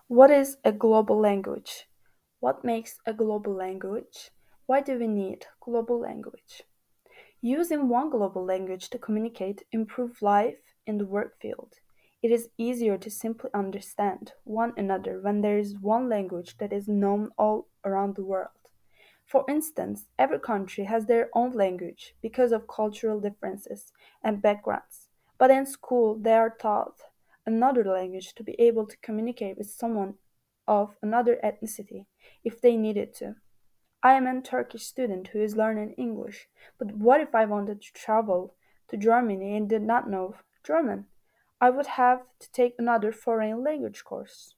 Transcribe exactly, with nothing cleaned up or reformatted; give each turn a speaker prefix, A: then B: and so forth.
A: What is a global language? What makes a global language? Why do we need global language? Using one global language to communicate improve life in the work field. It is easier to simply understand one another when there is one language that is known all around the world. For instance, every country has their own language because of cultural differences and backgrounds, but in school they are taught another language to be able to communicate with someone of another ethnicity if they needed to. I am a Turkish student who is learning English, but what if I wanted to travel to Germany and did not know German? I would have to take another foreign language course.